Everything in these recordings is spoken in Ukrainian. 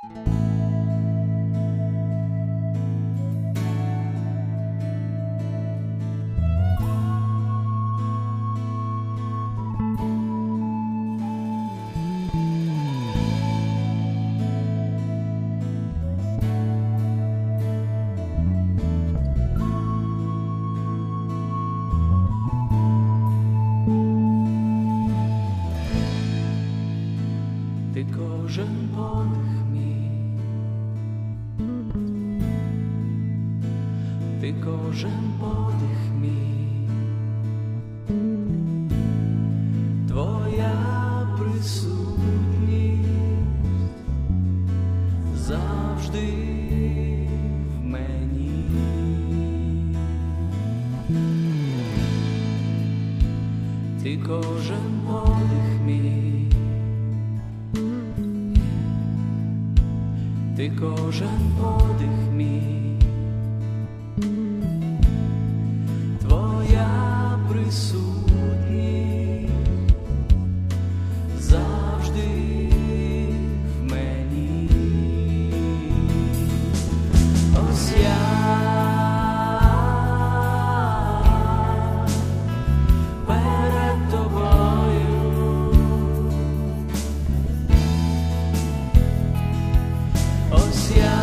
Ти кожен подих мій, ти кожен подих мій, твоя присутність завжди в мені. Ти кожен подих мій, ти кожен подих мій, твоя присутність завжди в мені. Ось я перед тобою, ось я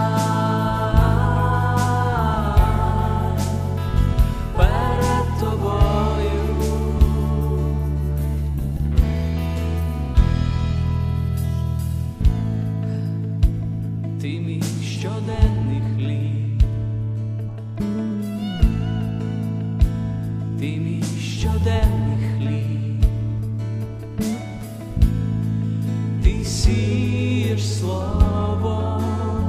перед тобою, ти мій щоденний хліб, ти мій щоденний хліб, ти сієш слово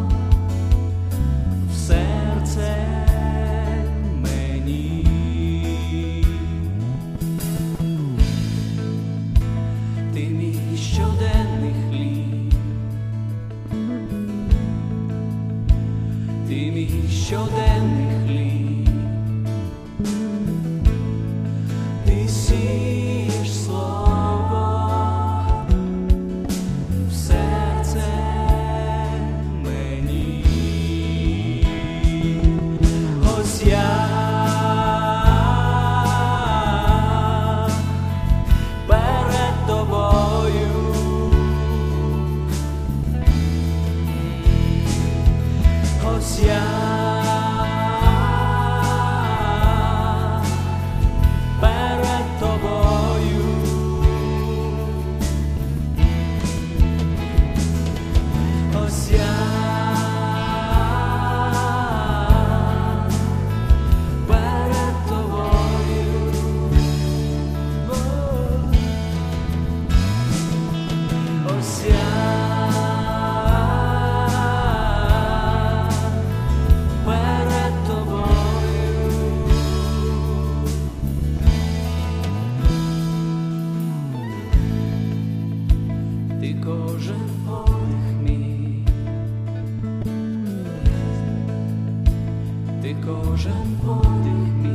в серце мені, ти мій щоденний хліб, ти мій щоденний хліб, ти сієш слово в серце мені. Ось я перед тобою, ось я перед тобою, ось я перед тобою, ось я перед тобою, ти кожен подих мій, ти кожен подих мій.